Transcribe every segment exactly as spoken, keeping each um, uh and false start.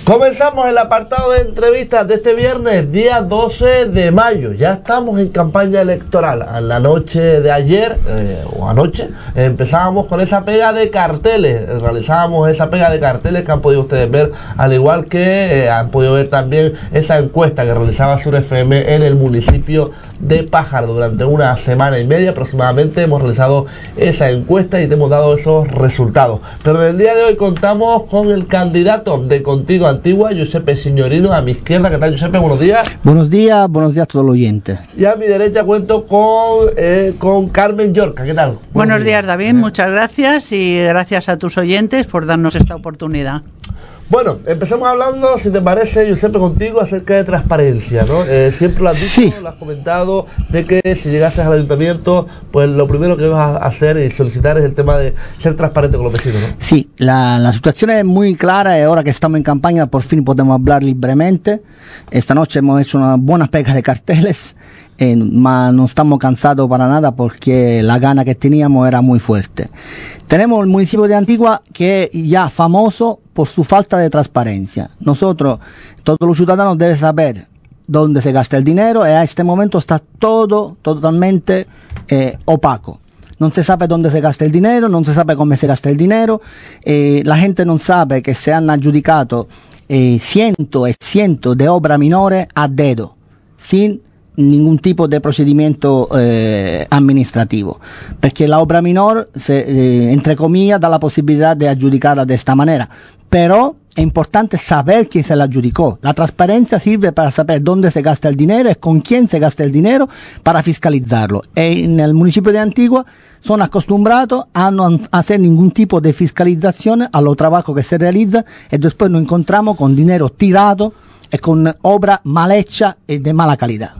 Comenzamos el apartado de entrevistas de este viernes, día doce de mayo. Ya estamos en campaña electoral. A la noche de ayer, eh, o anoche, eh, empezábamos con esa pega de carteles. Realizábamos esa pega de carteles que han podido ustedes ver, al igual que eh, han podido ver también esa encuesta que realizaba Sur F M en el municipio de Pájaro. Durante una semana y media aproximadamente hemos realizado esa encuesta y te hemos dado esos resultados. Pero en el día de hoy contamos con el candidato de Contigo Antigua, Giuseppe Signorino, a mi izquierda. ¿Qué tal, Giuseppe? Buenos días. Buenos días, buenos días a todos los oyentes. Y a mi derecha cuento con, eh, con Carmen Yorca. ¿Qué tal? Buenos, buenos días, días, David. Muchas gracias y gracias a tus oyentes por darnos esta oportunidad. Bueno, empecemos hablando, si te parece, Giuseppe, contigo acerca de transparencia, ¿no? Eh, siempre lo has dicho, sí. Lo has comentado, de que si llegases al ayuntamiento, pues lo primero que vas a hacer y solicitar es el tema de ser transparente con los vecinos, ¿no? Sí, la, la situación es muy clara y ahora que estamos en campaña por fin podemos hablar libremente. Esta noche hemos hecho una buena pega de carteles, eh, mas no estamos cansados para nada porque la gana que teníamos era muy fuerte. Tenemos el municipio de Antigua que es ya famoso por su falta de transparencia. Nosotros, todos los ciudadanos deben saber dónde se gasta el dinero y a este momento está todo totalmente eh, opaco. No se sabe dónde se gasta el dinero, no se sabe cómo se gasta el dinero, eh, la gente no sabe que se han adjudicato eh, cientos y cientos de obras minores a dedo, sin ningún tipo de procedimiento eh, administrativo, porque la obra minor, se, eh, entre comillas, da la posibilidad de adjudicarla de esta manera, pero es importante saber quién se la adjudicó. La transparencia sirve para saber dónde se gasta el dinero y con quién se gasta el dinero para fiscalizarlo. Y en el municipio de Antigua son acostumbrados a no hacer ningún tipo de fiscalización a los trabajos que se realizan y después nos encontramos con dinero tirado y con obra mal hecha y de mala calidad.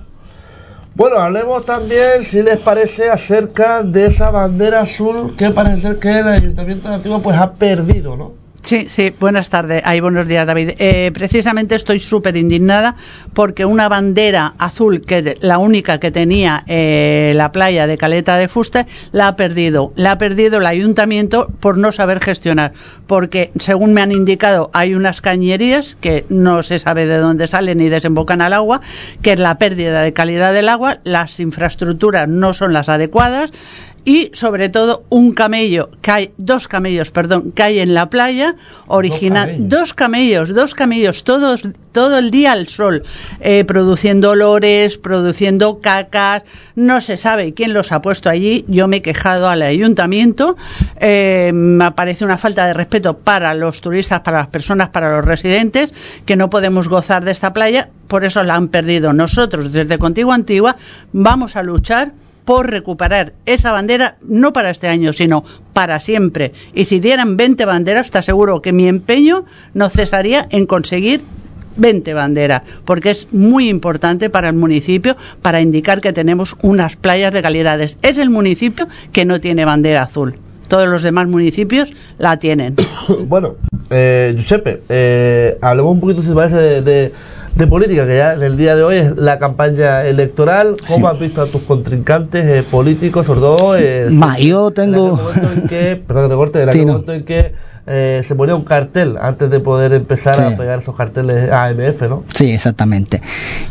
Bueno, hablemos también, si les parece, acerca de esa bandera azul que parece ser que el Ayuntamiento de Antigua pues ha perdido, ¿no? Sí, sí, buenas tardes, ay, buenos días, David. Eh, precisamente estoy súper indignada porque una bandera azul, que la única que tenía eh, la playa de Caleta de Fuste, la ha perdido. La ha perdido el ayuntamiento por no saber gestionar, porque según me han indicado hay unas cañerías que no se sabe de dónde salen ni desembocan al agua, que es la pérdida de calidad del agua, las infraestructuras no son las adecuadas. Y sobre todo un camello, que hay, dos camellos, perdón, que hay en la playa, original, dos camellos, dos camellos, todos, todo el día al sol, eh, produciendo olores, produciendo cacas, no se sabe quién los ha puesto allí. Yo me he quejado al ayuntamiento, eh, me parece una falta de respeto para los turistas, para las personas, para los residentes, que no podemos gozar de esta playa, por eso la han perdido. Nosotros, desde Contigo Antigua, vamos a luchar por recuperar esa bandera, no para este año, sino para siempre. Y si dieran veinte banderas, te aseguro que mi empeño no cesaría en conseguir veinte banderas, porque es muy importante para el municipio, para indicar que tenemos unas playas de calidades. Es el municipio que no tiene bandera azul. Todos los demás municipios la tienen. Bueno, eh, Giuseppe, eh, hablemos un poquito, si te parece, de... de de política, que ya en el día de hoy es la campaña electoral. ¿Cómo sí. has visto a tus contrincantes eh, políticos, sobre todo? Eh, Ma, yo tengo... En que, perdón que te corte, en sí, no. momento en que eh, se ponía un cartel antes de poder empezar sí. a pegar esos carteles A M F, ¿no? Sí, exactamente.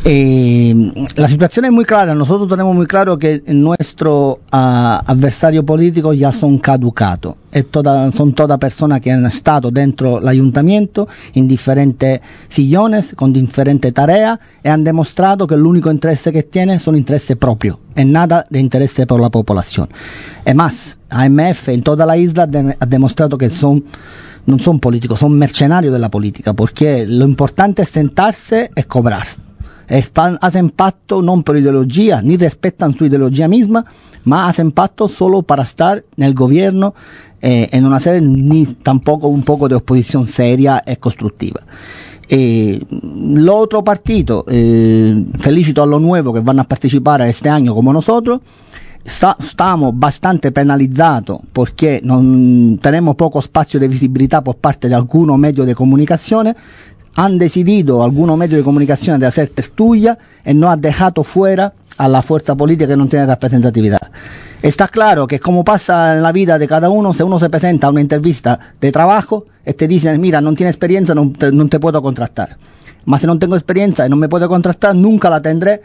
Eh, la situación es muy clara. Nosotros tenemos muy claro que nuestros uh, adversarios políticos ya son caducados. Es toda, son todas personas que han estado dentro del ayuntamiento en diferentes sillones, con diferentes tareas, y han demostrado que el único interés que tienen son intereses propios, en nada de interés por la población. Es más, A M F en toda la isla de, ha demostrado que son, no son políticos, son mercenarios de la política, porque lo importante es sentarse y cobrar. Están, hacen pacto no por ideología, ni respetan su ideología misma, ma hacen pacto solo para estar en el gobierno eh, en una serie ni tampoco un poco de oposición seria e constructiva. Eh, los otros partidos, eh, felicito a los nuevos que van a participar este año como nosotros. Sta, estamos bastante penalizados porque non, tenemos poco espacio de visibilidad por parte de algunos medios de comunicación. Han decidido algunos medios de comunicación de hacer tertulia y no han dejado fuera a la fuerza política que no tiene representatividad. Está claro que como pasa en la vida de cada uno, si uno se presenta a una entrevista de trabajo y te dicen, mira, no tienes experiencia, no te, no te puedo contratar. Mas si no tengo experiencia y no me puedo contratar, nunca la tendré,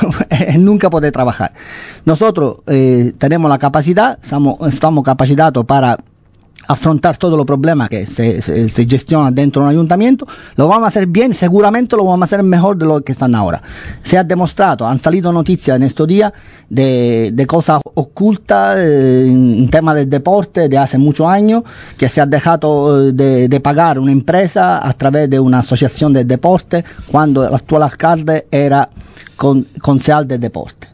nunca podré trabajar. Nosotros eh, tenemos la capacidad, estamos, estamos capacitados para afrontar todos los problemas que se, se, se gestionan dentro de un ayuntamiento. Lo vamos a hacer bien, seguramente lo vamos a hacer mejor de lo que están ahora. Se ha demostrado, han salido noticias en estos días de, de cosas ocultas eh, en tema del deporte de hace muchos años, que se ha dejado de, de pagar una empresa a través de una asociación de deporte cuando el actual alcalde era con, concejal de deporte.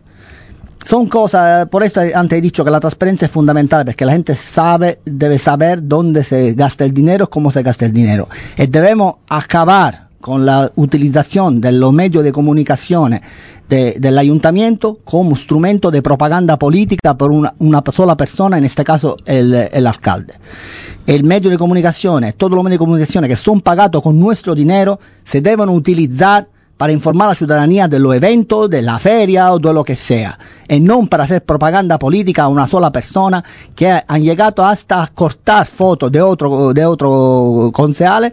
Son cosas, por eso antes he dicho que la transparencia es fundamental, porque la gente sabe, debe saber dónde se gasta el dinero, cómo se gasta el dinero. Y debemos acabar con la utilización de los medios de comunicación de, del ayuntamiento como instrumento de propaganda política por una, una sola persona, en este caso el, el alcalde. El medio de comunicación, todos los medios de comunicación que son pagados con nuestro dinero, se deben utilizar para informar a la ciudadanía de los eventos, de la feria o de lo que sea, y no para hacer propaganda política a una sola persona que han llegado hasta cortar fotos de otro de otro concejales,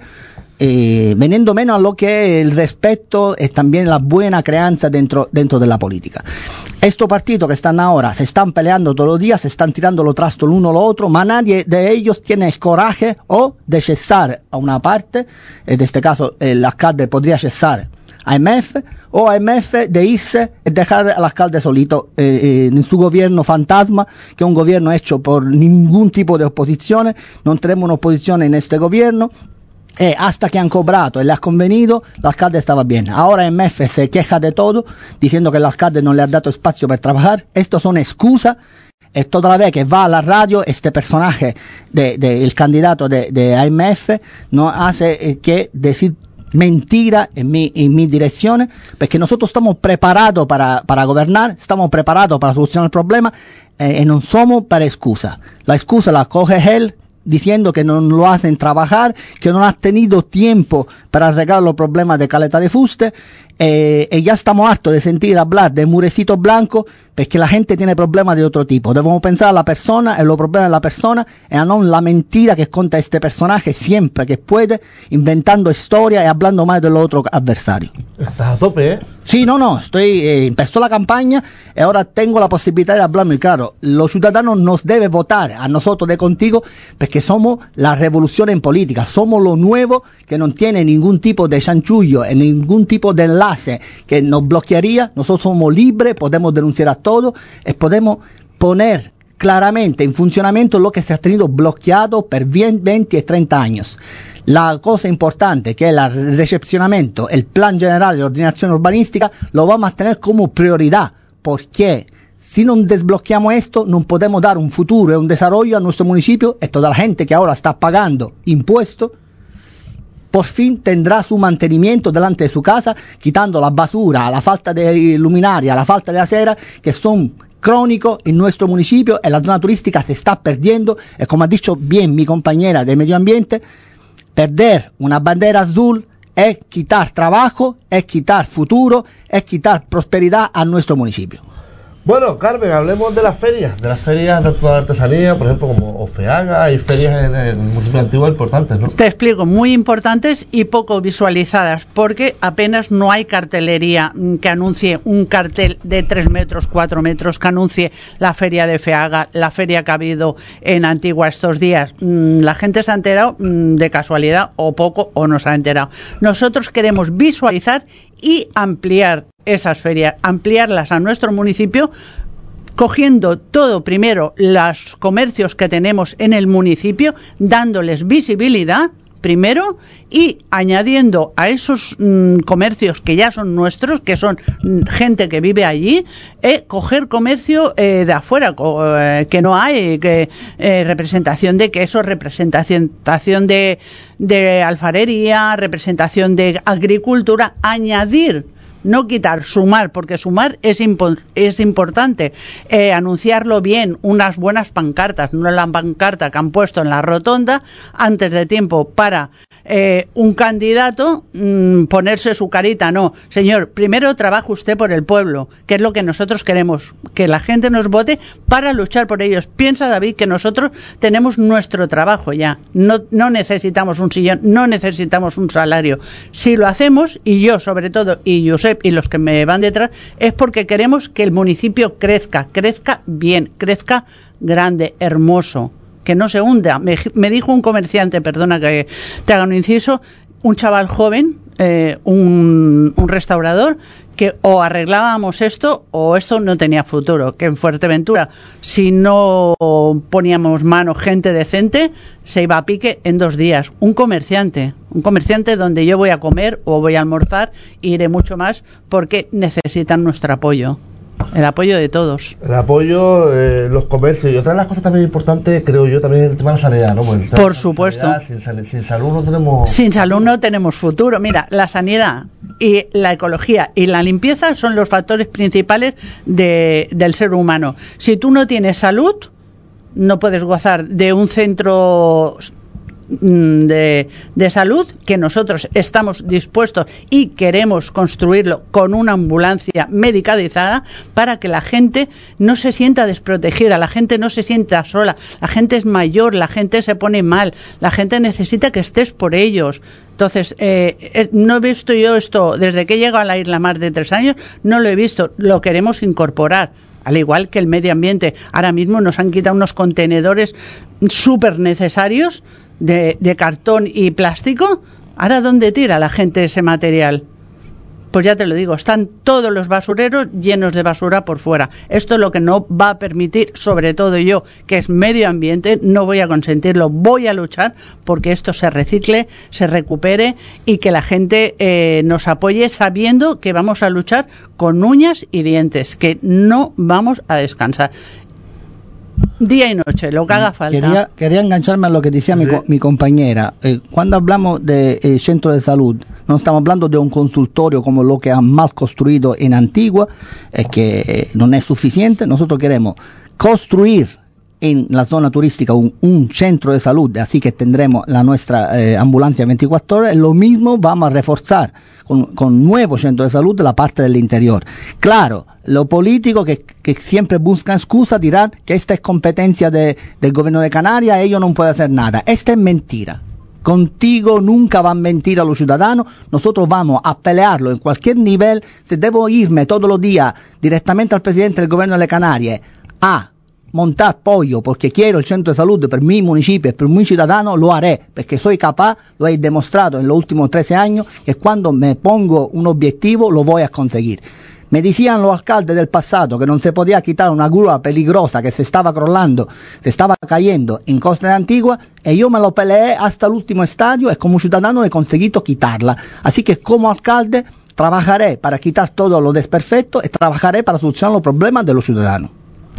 eh, veniendo menos a lo que es el respeto y también la buena crianza dentro dentro de la política. Estos partidos que están ahora se están peleando todos los días, se están tirando los trastos el uno al otro, mas nadie de ellos tiene el coraje o de cesar a una parte, en este caso el alcalde podría cesar a M F o a M F de irse y dejar al alcalde solito eh, eh, en su gobierno fantasma, que es un gobierno hecho por ningún tipo de oposición. No tenemos una oposición en este gobierno. Eh, hasta que han cobrado y le ha convenido, el alcalde estaba bien. Ahora M F se queja de todo, diciendo que el alcalde no le ha dado espacio para trabajar. Estos son excusas. Es toda la vez que va a la radio, este personaje, de, de, el candidato de, de A M F, no hace eh, que decir mentira en mi, en mi dirección, porque nosotros estamos preparados para, para gobernar, estamos preparados para solucionar el problema, eh, y no somos para excusa. La excusa la coge él diciendo que no lo hacen trabajar, que no ha tenido tiempo para arreglar los problemas de Caleta de Fuste, eh, y ya estamos hartos de sentir hablar de murecitos blancos, porque la gente tiene problemas de otro tipo. Debemos pensar a la persona, en los problemas de la persona, y no la mentira que cuenta este personaje siempre que puede, inventando historias y hablando más de los otros adversarios. Estás a tope, ¿eh? Sí, no, no, estoy, eh, empezó la campaña y ahora tengo la posibilidad de hablar muy claro. Los ciudadanos nos deben votar a nosotros de Contigo, porque somos la revolución en política, somos lo nuevo que no tiene ningún tipo de chanchullo, ningún tipo de enlace que nos bloquearía. Nosotros somos libres, podemos denunciar a todo, y podemos poner claramente en funcionamiento lo que se ha tenido bloqueado por veinte y treinta años. La cosa importante, que es el recepcionamiento, el plan general de ordenación urbanística, lo vamos a tener como prioridad, porque si no desbloqueamos esto, no podemos dar un futuro y un desarrollo a nuestro municipio, y toda la gente que ahora está pagando impuestos, por fin tendrá su mantenimiento delante de su casa, quitando la basura, la falta de luminaria, la falta de acera, que son crónicos en nuestro municipio, y la zona turística se está perdiendo, y como ha dicho bien mi compañera de Medio Ambiente, perder una bandera azul es quitar trabajo, es quitar futuro, es quitar prosperidad a nuestro municipio. Bueno, Carmen, hablemos de las ferias, de las ferias de toda la artesanía, por ejemplo, como Ofeaga, hay ferias en el municipio antiguo importantes, ¿no? Te explico, muy importantes y poco visualizadas, porque apenas no hay cartelería que anuncie un cartel de tres metros, cuatro metros, que anuncie la feria de Feaga, la feria que ha habido en Antigua estos días. La gente se ha enterado de casualidad, o poco, o no se ha enterado. Nosotros queremos visualizar y ampliar esas ferias, ampliarlas a nuestro municipio, cogiendo todo primero los comercios que tenemos en el municipio, dándoles visibilidad primero y añadiendo a esos mmm, comercios que ya son nuestros, que son mmm, gente que vive allí, eh, coger comercio eh, de afuera, co eh, que no hay, que eh, representación de queso, representación de, de alfarería, representación de agricultura, añadir no quitar, sumar, porque sumar es, impo- es importante, eh, anunciarlo bien, unas buenas pancartas, no la pancarta que han puesto en la rotonda antes de tiempo para eh, un candidato, mmm, ponerse su carita, no, señor, primero trabaja usted por el pueblo, que es lo que nosotros queremos, que la gente nos vote para luchar por ellos. Piensa, David, que nosotros tenemos nuestro trabajo ya, no, no necesitamos un sillón, no necesitamos un salario. Si lo hacemos, y yo sobre todo, y Josep y los que me van detrás, es porque queremos que el municipio crezca, crezca bien, crezca grande, hermoso, que no se hunda. Me, me dijo un comerciante, perdona que te haga un inciso, un chaval joven, eh, un, un restaurador, que o arreglábamos esto o esto no tenía futuro, que en Fuerteventura, si no poníamos mano gente decente, se iba a pique en dos días. Un comerciante, un comerciante donde yo voy a comer o voy a almorzar, e iré mucho más porque necesitan nuestro apoyo. El apoyo de todos. El apoyo, eh, los comercios. Y otra de las cosas también importantes, creo yo, también es el tema de la sanidad, ¿no? Pues Por supuesto. Sanidad, sin, sal- sin salud no tenemos... Sin salud no tenemos futuro. Mira, la sanidad y la ecología y la limpieza son los factores principales de, del ser humano. Si tú no tienes salud, no puedes gozar de un centro De, de salud que nosotros estamos dispuestos y queremos construirlo con una ambulancia medicalizada para que la gente no se sienta desprotegida, la gente no se sienta sola, la gente es mayor, la gente se pone mal, la gente necesita que estés por ellos. Entonces, eh, no he visto yo esto, desde que he llegado a la isla más de tres años, no lo he visto, lo queremos incorporar. Al igual que el medio ambiente. Ahora mismo nos han quitado unos contenedores súper necesarios de, de cartón y plástico. ¿Ahora dónde tira la gente ese material? Pues ya te lo digo, están todos los basureros llenos de basura por fuera. Esto es lo que no va a permitir, sobre todo yo, que es medio ambiente, no voy a consentirlo, voy a luchar porque esto se recicle, se recupere y que la gente eh, nos apoye sabiendo que vamos a luchar con uñas y dientes, que no vamos a descansar. Día y noche, lo que haga falta. Quería, quería engancharme a lo que decía sí. mi, mi compañera. Eh, cuando hablamos de eh, centro de salud, no estamos hablando de un consultorio como lo que han mal construido en Antigua, eh, que eh, no es suficiente. Nosotros queremos construir en la zona turística un, un centro de salud, así que tendremos la nuestra eh, ambulancia veinticuatro horas. Lo mismo vamos a reforzar con, con nuevo centro de salud de la parte del interior. Claro, los políticos que, que siempre buscan excusa dirán que esta es competencia de, del gobierno de Canarias, ellos no pueden hacer nada. Esta es mentira. Contigo nunca van a mentir a los ciudadanos. Nosotros vamos a pelearlo en cualquier nivel. Si debo irme todos los días directamente al presidente del gobierno de Canarias a montar pollo porque quiero el centro de salud per mi municipio e per mi ciudadano, lo haré, perché soy capaz, lo he demostrado en los últimos trece años, que cuando me pongo un objetivo lo voy a conseguir. Me decían los alcaldes del pasado que no se podía quitar una grúa peligrosa que se estaba crolando, se estaba cayendo en Costa de Antigua, y yo me lo peleé hasta el último estadio y como ciudadano he conseguido quitarla. Así que como alcalde trabajaré para quitar todo lo desperfecto y trabajaré para solucionar los problemas de los ciudadanos.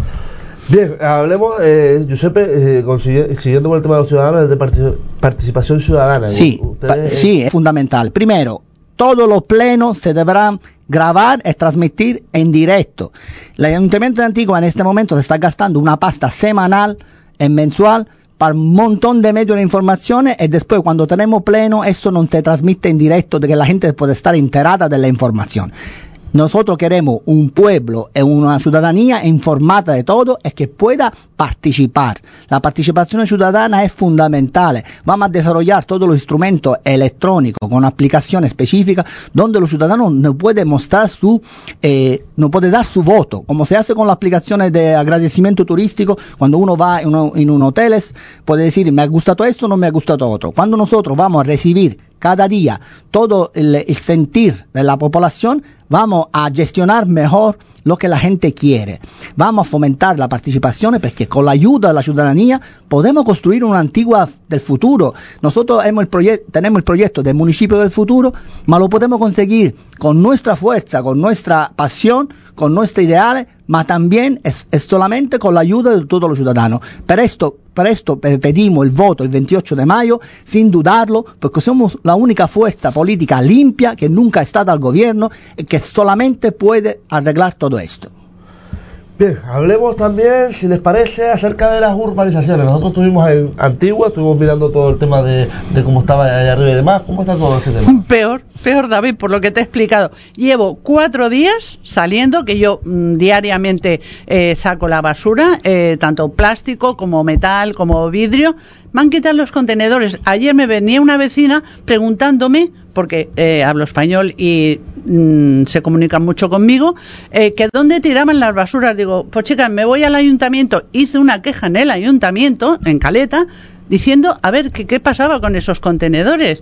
Bien, hablemos, eh, Giuseppe, eh, consigue, siguiendo con el tema de los ciudadanos, de partic- participación ciudadana. Sí, Ustedes, pa- eh, sí, es fundamental. Primero, todos los plenos se deberán grabar y transmitir en directo. El Ayuntamiento de Antigua en este momento se está gastando una pasta semanal y mensual para un montón de medios de información y después cuando tenemos pleno esto no se transmite en directo de que la gente puede estar enterada de la información. Nosotros queremos un pueblo y una ciudadanía informada de todo y que pueda participar. La participación ciudadana es fundamental. Vamos a desarrollar todos los instrumentos electrónicos con aplicaciones específicas donde los ciudadanos no pueden mostrar su, eh, no puede dar su voto, como se hace con las aplicaciones de agradecimiento turístico. Cuando uno va en, uno, en un hotel puede decir me ha gustado esto, no me ha gustado otro. Cuando nosotros vamos a recibir cada día todo el, el sentir de la población, vamos a gestionar mejor lo que la gente quiere. Vamos a fomentar la participación porque con la ayuda de la ciudadanía podemos construir una Antigua del futuro. Nosotros hemos el proye- tenemos el proyecto del municipio del futuro, pero lo podemos conseguir con nuestra fuerza, con nuestra pasión, con nuestros ideales, pero también es, es solamente con la ayuda de todos los ciudadanos. Pero esto para esto pedimos el voto el veintiocho de mayo, sin dudarlo, porque somos la única fuerza política limpia que nunca ha estado al gobierno y que solamente puede arreglar todo esto. Bien, hablemos también, si les parece, acerca de las urbanizaciones. Nosotros estuvimos en Antigua, estuvimos mirando todo el tema de, de cómo estaba allá arriba y demás. ¿Cómo está todo ese tema? Peor, peor, David, por lo que te he explicado. Llevo cuatro días saliendo, que yo mmm, diariamente eh, saco la basura, eh, tanto plástico como metal, como vidrio. Me han quitado los contenedores. Ayer me venía una vecina preguntándome, porque eh, hablo español y mmm, se comunican mucho conmigo, eh, que dónde tiraban las basuras. Digo, pues chicas, me voy al ayuntamiento. Hice una queja en el ayuntamiento, en Caleta, diciendo, a ver, ¿qué, qué pasaba con esos contenedores?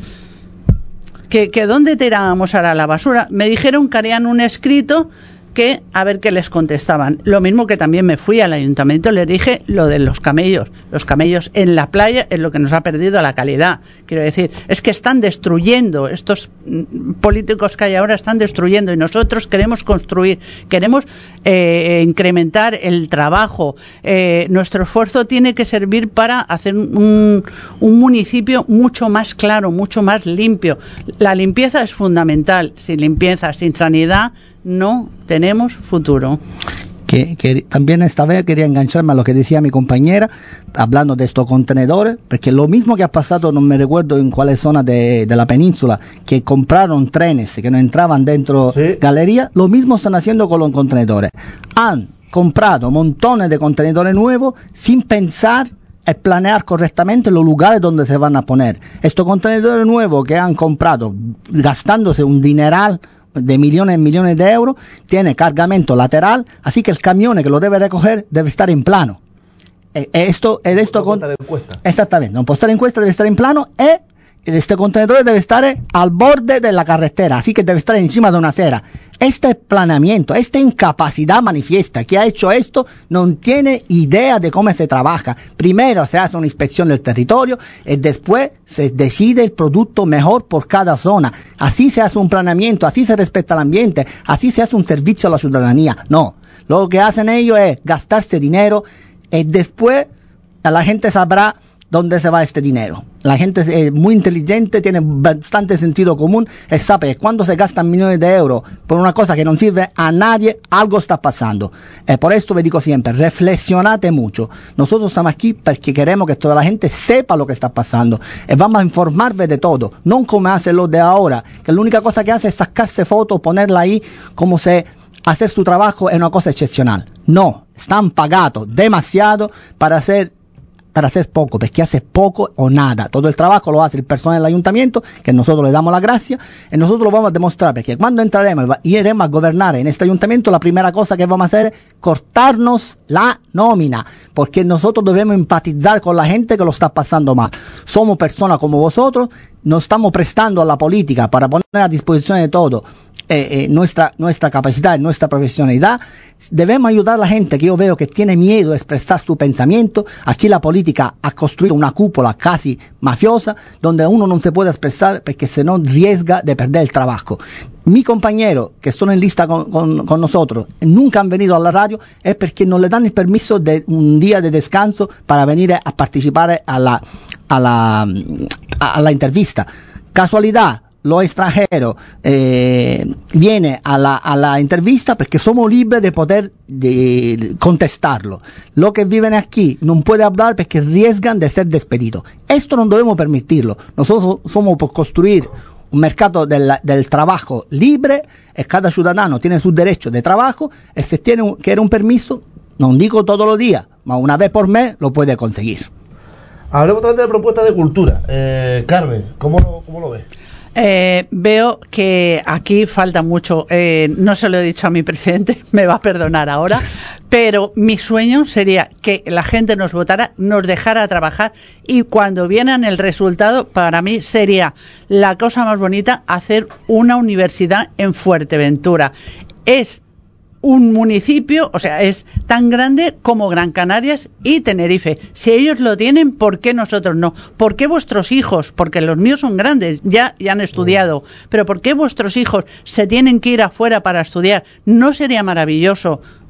Que, que dónde tirábamos ahora la basura. Me dijeron que harían un escrito, que a ver qué les contestaban. Lo mismo que también me fui al ayuntamiento, les dije lo de los camellos. Los camellos en la playa es lo que nos ha perdido la calidad. Quiero decir, es que están destruyendo, estos mm, políticos que hay ahora están destruyendo, y nosotros queremos construir, queremos eh, incrementar el trabajo. Eh, nuestro esfuerzo tiene que servir para hacer un, un municipio mucho más claro, mucho más limpio. La limpieza es fundamental. Sin limpieza, sin sanidad, no tenemos futuro. Que, que también esta vez quería engancharme a lo que decía mi compañera, hablando de estos contenedores, porque lo mismo que ha pasado, no me recuerdo en cuáles zonas de, de la península, que compraron trenes que no entraban dentro sí. galería, lo mismo están haciendo con los contenedores. Han comprado montones de contenedores nuevos sin pensar es planear correctamente los lugares donde se van a poner. Estos contenedores nuevos que han comprado, gastándose un dineral de millones y millones de euros, tiene cargamento lateral, así que el camión que lo debe recoger debe estar en plano. Eh, esto, eh, esto no con, puede estar en cuesta. Exactamente, no puede estar en cuesta, debe estar en plano, e este contenedor debe estar al borde de la carretera, así que debe estar encima de una acera. Este planeamiento, esta incapacidad manifiesta que ha hecho esto, no tiene idea de cómo se trabaja. Primero se hace una inspección del territorio y después se decide el producto mejor por cada zona. Así se hace un planeamiento, así se respeta el ambiente, así se hace un servicio a la ciudadanía. No, lo que hacen ellos es gastarse dinero y después la gente sabrá dónde se va este dinero. La gente es muy inteligente, tiene bastante sentido común, y sabe que cuando se gastan millones de euros por una cosa que no sirve a nadie, algo está pasando. Eh, por esto vi digo siempre, reflexionate mucho. Nosotros estamos aquí porque queremos que toda la gente sepa lo que está pasando. Y vamos a informarles de todo. No como hacen los de ahora, que la única cosa que hace es sacarse fotos, ponerla ahí como se... hacer su trabajo es una cosa excepcional. No, están pagados demasiado para hacer para hacer poco, porque hace poco o nada. Todo el trabajo lo hace el personal del ayuntamiento, que nosotros le damos la gracia, y nosotros lo vamos a demostrar, porque cuando entraremos y iremos a gobernar en este ayuntamiento, la primera cosa que vamos a hacer es cortarnos la nómina, porque nosotros debemos empatizar con la gente que lo está pasando mal. Somos personas como vosotros, nos estamos prestando a la política para poner a disposición de todo. Eh, eh, nuestra nuestra capacidad, nuestra profesionalidad. Debemos ayudar a la gente que yo veo que tiene miedo de expresar su pensamiento. Aquí la política ha construido una cúpula casi mafiosa donde uno no se puede expresar porque se no riesga de perder el trabajo. Mi compañero que son en lista con, con, con nosotros nunca han venido a la radio es porque no le dan el permiso de un día de descanso para venir a participar a la a la a, a la entrevista. Casualidad, los extranjeros eh, vienen a la, a la entrevista porque somos libres de poder de contestarlo. Los que viven aquí no pueden hablar porque riesgan de ser despedidos. Esto no debemos permitirlo. Nosotros somos por construir un mercado del, del trabajo libre, y cada ciudadano tiene sus derechos de trabajo, y si tiene un, quiere un permiso, no digo todos los días, pero una vez por mes lo puede conseguir. Hablemos también de propuestas de cultura. Eh, Carmen, ¿cómo lo, cómo lo ves? Eh, veo que aquí falta mucho, eh, no se lo he dicho a mi presidente, me va a perdonar ahora, pero mi sueño sería que la gente nos votara, nos dejara trabajar, y cuando vienen el resultado, para mí sería la cosa más bonita hacer una universidad en Fuerteventura. Es un municipio, o sea, es tan grande como Gran Canarias y Tenerife. Si ellos lo tienen, ¿por qué nosotros no? ¿Por qué vuestros hijos? Porque los míos son grandes, ya, ya han estudiado, pero ¿por qué vuestros hijos se tienen que ir afuera para estudiar? ¿No sería maravilloso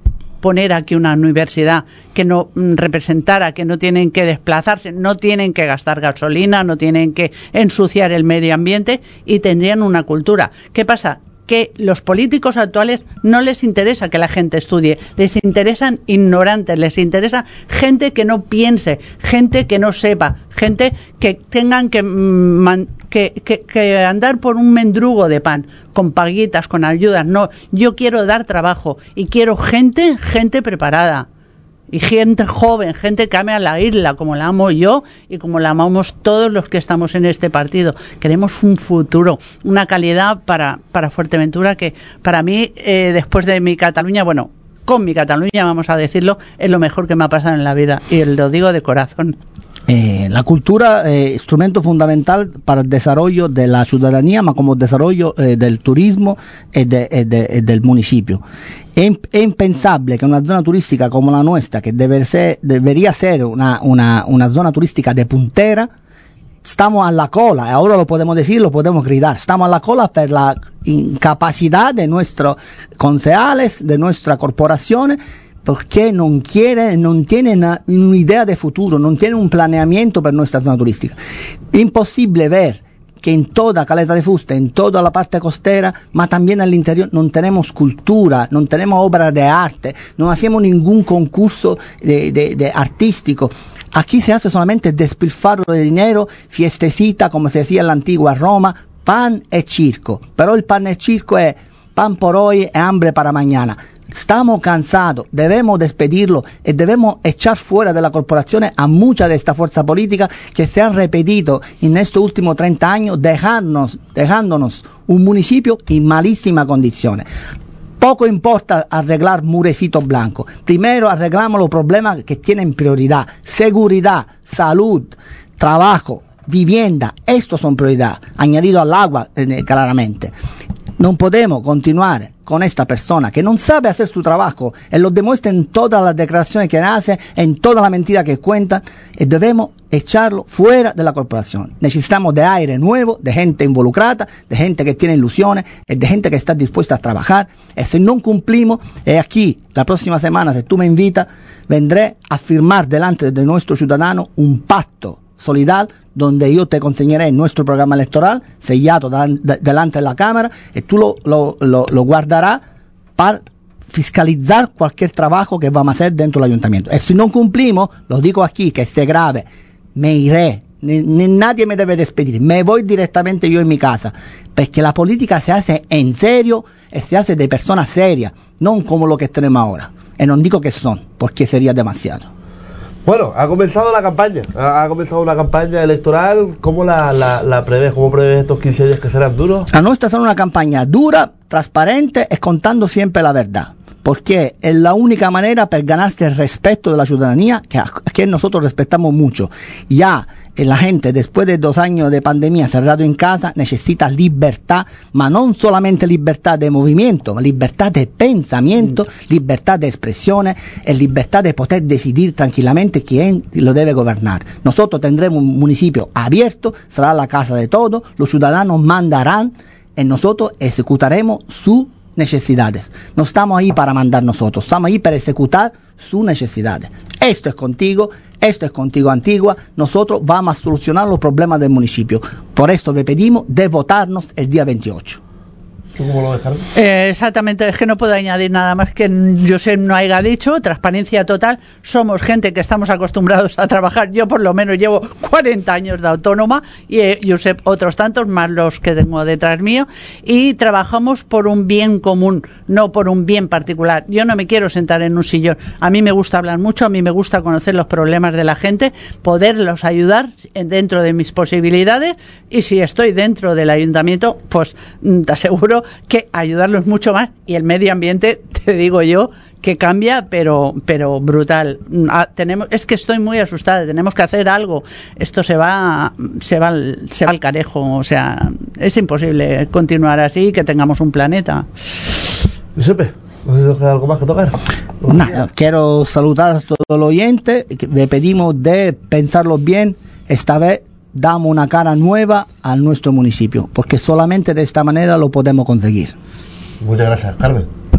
poner aquí una universidad que no mm, representara, que no tienen que desplazarse, no tienen que gastar gasolina, no tienen que ensuciar el medio ambiente y tendrían una cultura. ¿Qué pasa? Que los políticos actuales no les interesa que la gente estudie, les interesan ignorantes, les interesa gente que no piense, gente que no sepa, gente que tengan que, man, que, que, que andar por un mendrugo de pan, con paguitas, con ayudas. No, yo quiero dar trabajo y quiero gente, gente preparada. Y gente joven, gente que ame a la isla, como la amo yo y como la amamos todos los que estamos en este partido. Queremos un futuro, una calidad para, para Fuerteventura que para mí, eh, después de mi Cataluña, bueno, con mi Cataluña, vamos a decirlo, es lo mejor que me ha pasado en la vida. Y lo digo de corazón. Eh, la cultura es eh, instrumento fundamental para el desarrollo de la ciudadanía, más como desarrollo eh, del turismo y de, eh, de, eh, del municipio. Es, es impensable que una zona turística como la nuestra, que debe ser, debería ser una, una, una zona turística de puntera, estamos a la cola, ahora lo podemos decir, lo podemos gritar, estamos a la cola por la incapacidad de nuestros concejales, de nuestras corporaciones, porque non quiere, non tiene una, un'idea de futuro, non tiene un planeamiento per nuestra zona turística. Imposible ver que en toda Caleta de Fuste, en toda la parte costera, ma también al interior, non tenemos cultura, non tenemos obras de arte, non hacemos ningún concurso de, de, de artístico. Aquí se hace solamente despilfarro de dinero, fiestecita, como se decía en la antigua Roma, pan e circo. Pero el pan e circo es pan por hoy e hambre para mañana. Estamos cansados, debemos despedirlo y debemos echar fuera de la corporación a mucha de esta fuerza política que se han repetido en estos últimos treinta años, dejarnos, dejándonos un municipio en malísimas condiciones. Poco importa arreglar murecitos blancos. Primero arreglamos los problemas que tienen prioridad. Seguridad, salud, trabajo, vivienda. Estos son prioridad. Añadido al agua, eh, claramente. No podemos continuar con esta persona que no sabe hacer su trabajo y lo demuestra en todas las declaraciones que hace, en toda la mentira que cuenta, y debemos echarlo fuera de la corporación. Necesitamos de aire nuevo, de gente involucrada, de gente que tiene ilusiones, y de gente que está dispuesta a trabajar. Y si no cumplimos, y aquí la próxima semana, si tú me invitas, vendré a firmar delante de nuestros ciudadanos un pacto solidario donde yo te conseñaré nuestro programa electoral sellado delante de la Cámara y tú lo, lo, lo, lo guardarás para fiscalizar cualquier trabajo que vamos a hacer dentro del ayuntamiento. Y si no cumplimos, lo digo aquí, que esté grave, me iré. Ni, ni nadie me debe despedir, me voy directamente yo en mi casa, porque la política se hace en serio y se hace de personas serias, no como lo que tenemos ahora. Y no digo que son, porque sería demasiado. Bueno, ha comenzado la campaña, ha comenzado una campaña electoral. ¿Cómo la, la, la prevés? ¿Cómo prevés estos quince días que serán duros? La nuestra será una campaña dura, transparente y contando siempre la verdad. Porque es la única manera para ganarse el respeto de la ciudadanía, que, que nosotros respetamos mucho. Ya la gente, después de dos años de pandemia cerrado en casa, necesita libertad, pero no solamente libertad de movimiento, libertad de pensamiento, libertad de expresiones, y libertad de poder decidir tranquilamente quién lo debe gobernar. Nosotros tendremos un municipio abierto, será la casa de todos, los ciudadanos mandarán y nosotros ejecutaremos su necesidades. No estamos ahí para mandar nosotros, estamos ahí para ejecutar sus necesidades. Esto es contigo, esto es contigo Antigua, nosotros vamos a solucionar los problemas del municipio. Por esto le pedimos de votarnos el día veintiocho. ¿Cómo lo dejaron? Eh, exactamente, es que no puedo añadir nada más que Josep no haya dicho. Transparencia total. Somos gente que estamos acostumbrados a trabajar. Yo por lo menos llevo cuarenta años de autónoma y eh, Josep otros tantos, más los que tengo detrás mío, y trabajamos por un bien común, no por un bien particular. Yo no me quiero sentar en un sillón. A mí me gusta hablar mucho, a mí me gusta conocer los problemas de la gente, poderlos ayudar dentro de mis posibilidades, y si estoy dentro del ayuntamiento, pues te aseguro que ayudarlos mucho más. Y el medio ambiente, te digo yo, que cambia, pero pero brutal. Ah, tenemos, es que estoy muy asustada, tenemos que hacer algo. Esto se va se va al, se va al carejo, o sea, es imposible continuar así, que tengamos un planeta. Giuseppe, ¿no hay algo más que tocar? Nada, quiero saludar a todos los oyentes, le pedimos de pensarlo bien, esta vez damos una cara nueva a nuestro municipio, porque solamente de esta manera lo podemos conseguir. Muchas gracias, Carmen.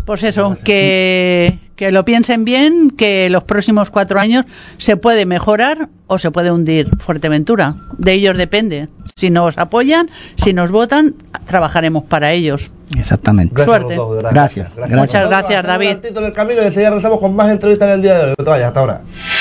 Pues eso, que, que lo piensen bien, que los próximos cuatro años se puede mejorar o se puede hundir Fuerteventura. De ellos depende. Si nos apoyan, si nos votan, trabajaremos para ellos. Exactamente. Gracias Suerte. a los dos, de verdad. Gracias. Gracias. Gracias. Muchas gracias, Hacemos un David. ratito en el camino y enseguida regresamos con más entrevistas en el día de hoy. No te vayas, hasta ahora.